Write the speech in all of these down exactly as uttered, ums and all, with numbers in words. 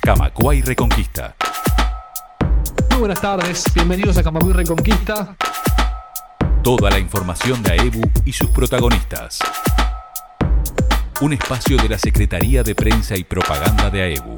Camacuay Reconquista. Muy buenas tardes, bienvenidos a Camacuay Reconquista. Toda la información de AEBU y sus protagonistas. Un espacio de la Secretaría de Prensa y Propaganda de AEBU.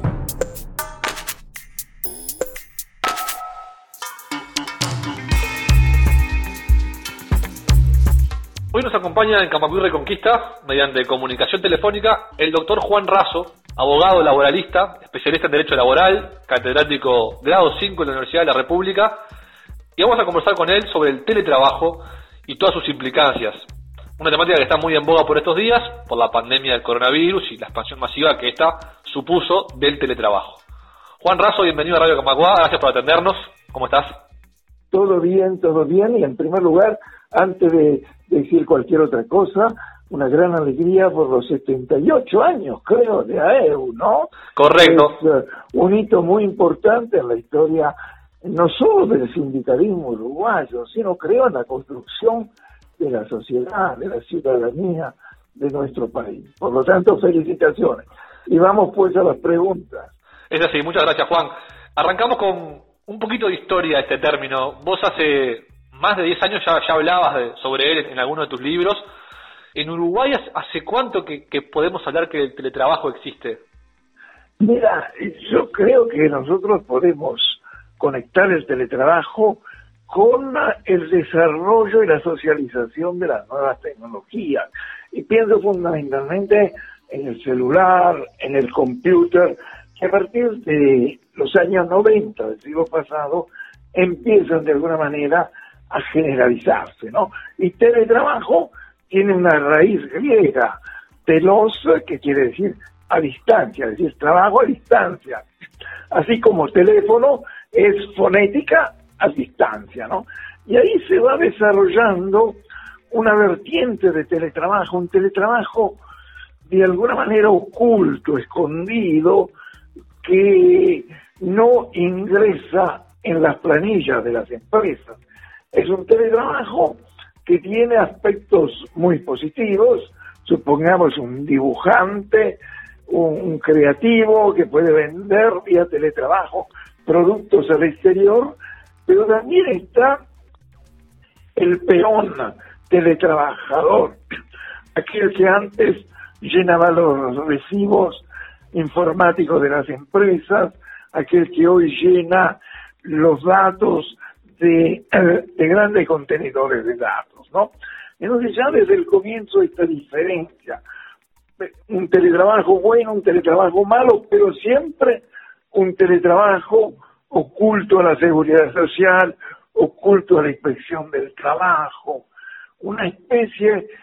Hoy nos acompaña en Camacuay Reconquista, mediante comunicación telefónica, el doctor Juan Raso, abogado laboralista, especialista en Derecho Laboral, catedrático grado cinco en la Universidad de la República, y vamos a conversar con él sobre el teletrabajo y todas sus implicancias. Una temática que está muy en boga por estos días, por la pandemia del coronavirus y la expansión masiva que esta supuso del teletrabajo. Juan Raso, bienvenido a Radio Camacuay, gracias por atendernos. ¿Cómo estás? Todo bien, todo bien, y en primer lugar, antes de decir cualquier otra cosa, una gran alegría por los setenta y ocho años, creo, de AEBU, ¿no? Correcto. Es uh, un hito muy importante en la historia, no solo del sindicalismo uruguayo, sino creo en la construcción de la sociedad, de la ciudadanía de nuestro país. Por lo tanto, felicitaciones. Y vamos pues a las preguntas. Es así, muchas gracias, Juan. Arrancamos con un poquito de historia de este término. Vos hace más de diez años ya, ya hablabas de, sobre él en alguno de tus libros. En Uruguay, ¿hace cuánto que, que podemos hablar que el teletrabajo existe? Mira, yo creo que nosotros podemos conectar el teletrabajo con el desarrollo y la socialización de las nuevas tecnologías. Y pienso fundamentalmente en el celular, en el computer, que a partir de los años noventa del siglo pasado empiezan de alguna manera a generalizarse, ¿no? Y teletrabajo tiene una raíz griega, telos, que quiere decir a distancia, es decir, trabajo a distancia. Así como teléfono es fonética a distancia, ¿no? Y ahí se va desarrollando una vertiente de teletrabajo, un teletrabajo de alguna manera oculto, escondido, que no ingresa en las planillas de las empresas. Es un teletrabajo que tiene aspectos muy positivos, supongamos un dibujante, un, un creativo que puede vender vía teletrabajo productos al exterior, pero también está el peón teletrabajador, aquel que antes llenaba los recibos informáticos de las empresas, aquel que hoy llena los datos de, de grandes contenedores de datos, ¿no? Entonces ya desde el comienzo esta diferencia, un teletrabajo bueno, un teletrabajo malo, pero siempre un teletrabajo oculto a la seguridad social, oculto a la inspección del trabajo, una especie de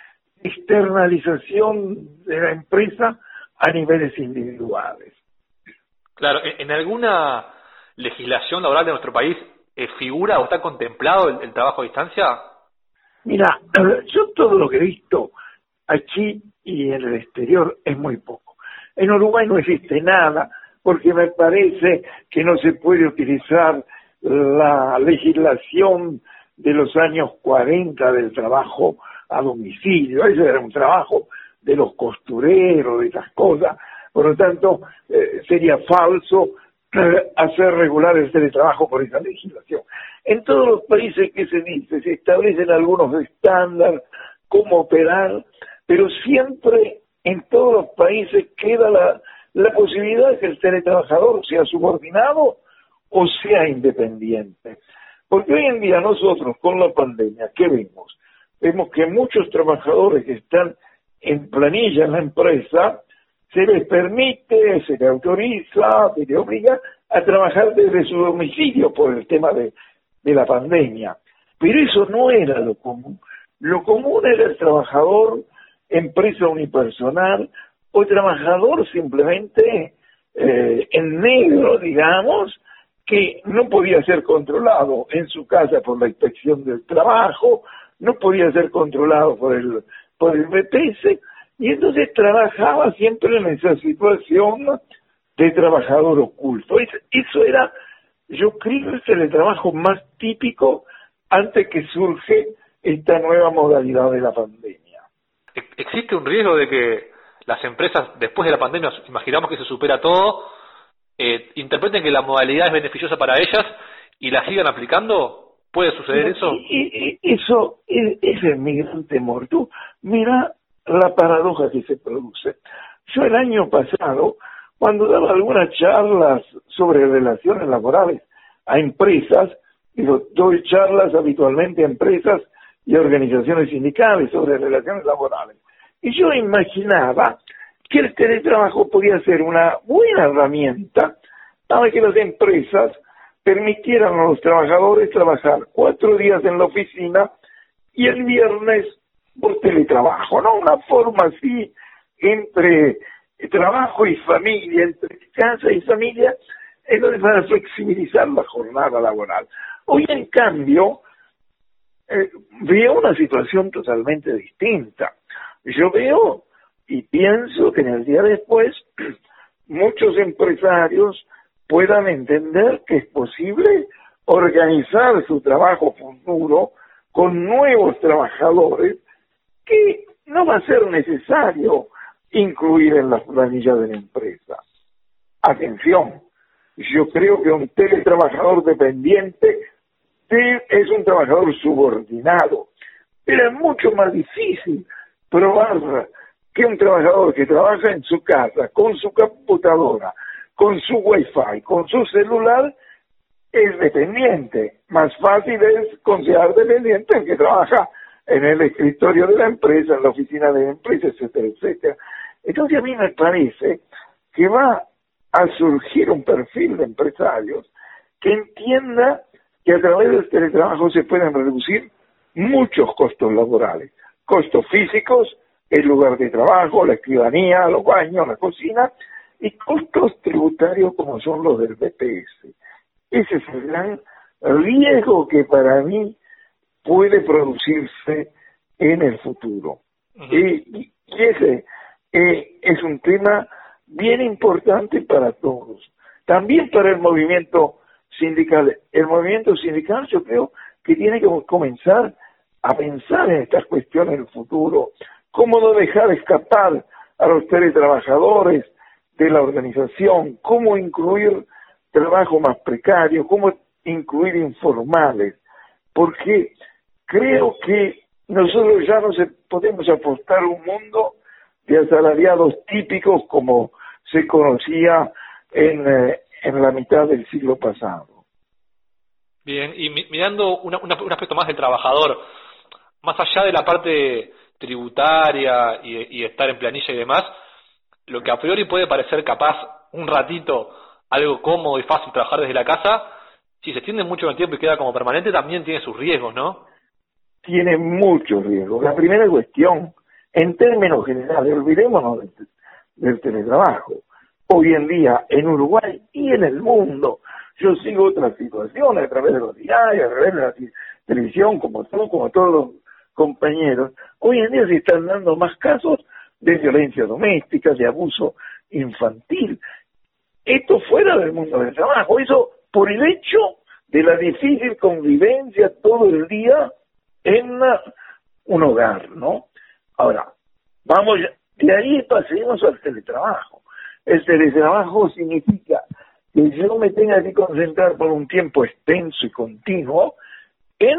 externalización de la empresa a niveles individuales. Claro, ¿en alguna legislación laboral de nuestro país eh, figura o está contemplado el, el trabajo a distancia? Mira, yo todo lo que he visto aquí y en el exterior es muy poco. En Uruguay no existe nada, porque me parece que no se puede utilizar la legislación de los años cuarenta del trabajo a domicilio. Eso era un trabajo de los costureros, de esas cosas. Por lo tanto, eh, sería falso eh, hacer regular el teletrabajo por esa legislación. En todos los países que se dice, se establecen algunos estándares, cómo operar, pero siempre en todos los países queda la, la posibilidad de que el teletrabajador sea subordinado o sea independiente. Porque hoy en día nosotros, con la pandemia, ¿qué vemos? Vemos que muchos trabajadores que están en planilla en la empresa, se les permite, se les autoriza, se les obliga a trabajar desde su domicilio por el tema de, de la pandemia. Pero eso no era lo común. Lo común era el trabajador, empresa unipersonal, o trabajador simplemente eh, en negro, digamos, que no podía ser controlado en su casa por la inspección del trabajo, no podía ser controlado por el por el B P S, y entonces trabajaba siempre en esa situación de trabajador oculto. Eso era, yo creo, el teletrabajo más típico antes que surge esta nueva modalidad de la pandemia. ¿Existe un riesgo de que las empresas, después de la pandemia, imaginamos que se supera todo, eh, interpreten que la modalidad es beneficiosa para ellas y la sigan aplicando? ¿Puede suceder eso? Y, y, eso, ese es mi gran temor. Tú, mira la paradoja que se produce. Yo el año pasado, cuando daba algunas charlas sobre relaciones laborales a empresas, digo, doy charlas habitualmente a empresas y organizaciones sindicales sobre relaciones laborales. Y yo imaginaba que el teletrabajo podía ser una buena herramienta para que las empresas permitieran a los trabajadores trabajar cuatro días en la oficina y el viernes por teletrabajo, ¿no? Una forma así entre trabajo y familia, entre casa y familia, es donde para flexibilizar la jornada laboral. Hoy, en cambio, eh, veo una situación totalmente distinta. Yo veo y pienso que en el día después muchos empresarios puedan entender que es posible organizar su trabajo futuro con nuevos trabajadores que no va a ser necesario incluir en las planillas de la empresa. Atención, yo creo que un teletrabajador dependiente es un trabajador subordinado, pero es mucho más difícil probar que un trabajador que trabaja en su casa, con su computadora, con su wifi, con su celular, es dependiente. Más fácil es considerar dependiente el que trabaja en el escritorio de la empresa, en la oficina de la empresa, etcétera, etcétera. Entonces a mí me parece que va a surgir un perfil de empresarios que entienda que a través del teletrabajo se pueden reducir muchos costos laborales, costos físicos, el lugar de trabajo, la escribanía, los baños, la cocina, y costos tributarios como son los del B P S. Ese es el gran riesgo que para mí puede producirse en el futuro. Uh-huh. y, y ese eh, es un tema bien importante para todos. También para el movimiento sindical. El movimiento sindical yo creo que tiene que comenzar a pensar en estas cuestiones del futuro. Cómo no dejar escapar a los teletrabajadores de la organización, cómo incluir trabajo más precario, cómo incluir informales, porque creo que nosotros ya no se, podemos apostar a un mundo de asalariados típicos como se conocía en, eh, en la mitad del siglo pasado. Bien, y mirando una, una, un aspecto más del trabajador, más allá de la parte tributaria y, y estar en planilla y demás, lo que a priori puede parecer capaz un ratito algo cómodo y fácil trabajar desde la casa, si se extiende mucho en el tiempo y queda como permanente, también tiene sus riesgos, ¿no? Tiene muchos riesgos. La primera cuestión, en términos generales, olvidémonos del, del teletrabajo. Hoy en día, en Uruguay y en el mundo, yo sigo otras situaciones a través de los diarios, a través de la televisión, como tú, como todos los compañeros. Hoy en día se están dando más casos de violencia doméstica, de abuso infantil. Esto fuera del mundo del trabajo, eso por el hecho de la difícil convivencia todo el día en un hogar, ¿no? Ahora, vamos, de ahí pasemos al teletrabajo. El teletrabajo significa que yo me tenga que concentrar por un tiempo extenso y continuo en,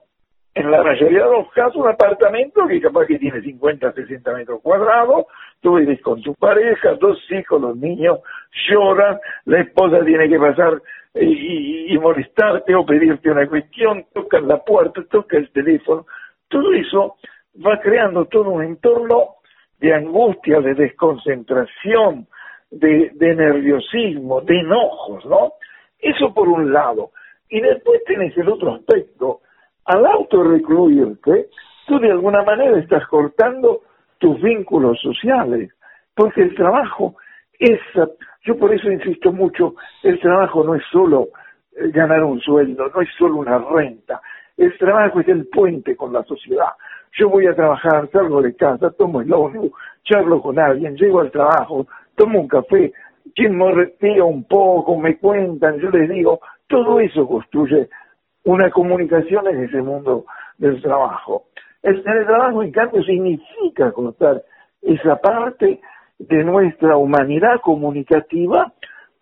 en la mayoría de los casos, un apartamento que capaz que tiene cincuenta, sesenta metros cuadrados, tú vives con tu pareja, dos hijos, los niños lloran, la esposa tiene que pasar y, y, y molestarte o pedirte una cuestión, tocan la puerta, toca el teléfono, todo eso va creando todo un entorno de angustia, de desconcentración, de, de nerviosismo, de enojos, ¿no? Eso por un lado. Y después tenés el otro aspecto. Al autorrecluirte, tú de alguna manera estás cortando tus vínculos sociales, porque el trabajo es, yo por eso insisto mucho, el trabajo no es solo ganar un sueldo, no es solo una renta, el trabajo es el puente con la sociedad. Yo voy a trabajar, salgo de casa, tomo el ómnibus, charlo con alguien, llego al trabajo, tomo un café, quien me retira un poco, me cuentan, yo les digo, todo eso construye una comunicación en ese mundo del trabajo. El teletrabajo, en cambio, significa contar esa parte de nuestra humanidad comunicativa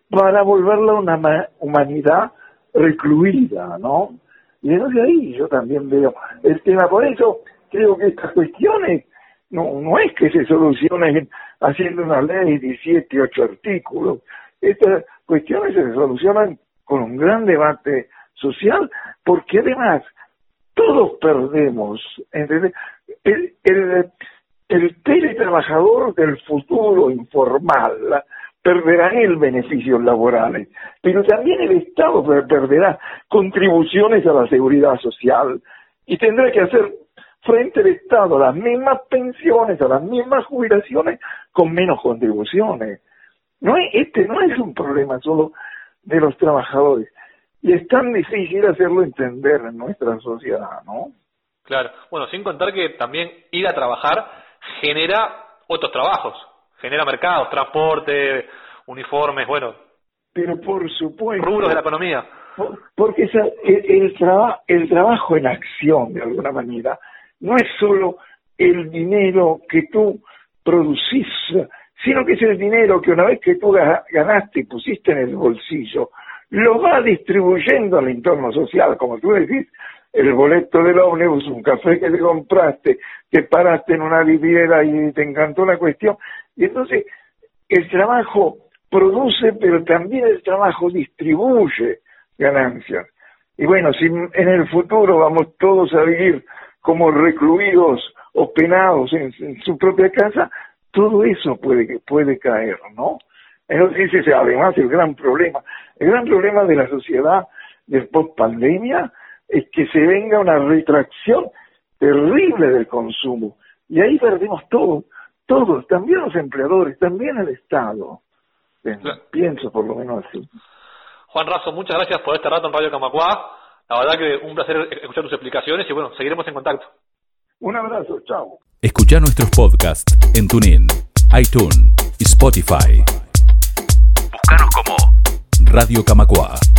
para volverla una humanidad recluida, ¿no? Y entonces ahí yo también veo el tema. Por eso creo que estas cuestiones no, no es que se solucionen haciendo una ley de siete, ocho artículos. Estas cuestiones se solucionan con un gran debate social, porque además todos perdemos, ¿entendés? El, el, el teletrabajador del futuro informal perderá el beneficios laborales, pero también el Estado perderá contribuciones a la seguridad social y tendrá que hacer frente al Estado a las mismas pensiones, a las mismas jubilaciones, con menos contribuciones. No es, este no es un problema solo de los trabajadores, y es tan difícil hacerlo entender en nuestra sociedad, ¿no? Claro. Bueno, sin contar que también ir a trabajar genera otros trabajos, genera mercados, transporte, uniformes, bueno. Pero por supuesto. Rubros de la economía. Porque esa, el, el, traba, el trabajo en acción, de alguna manera, no es solo el dinero que tú producís, sino que es el dinero que una vez que tú ganaste y pusiste en el bolsillo, lo va distribuyendo al entorno social, como tú decís, el boleto del ómnibus, un café que te compraste, que paraste en una viviera y te encantó la cuestión. Y entonces el trabajo produce, pero también el trabajo distribuye ganancias. Y bueno, si en el futuro vamos todos a vivir como recluidos o penados en, en su propia casa, todo eso puede, puede caer, ¿no? Entonces ese es además el gran problema. El gran problema de la sociedad del post-pandemia es que se venga una retracción terrible del consumo. Y ahí perdemos todo, todos, también los empleadores, también el Estado. Claro. Pienso por lo menos así. Juan Raso, muchas gracias por este rato en Radio Camacuá. La verdad que un placer escuchar tus explicaciones y bueno, seguiremos en contacto. Un abrazo, chao. Escuchá nuestros podcasts en TuneIn, iTunes y Spotify. Búscanos como Radio Camacuá.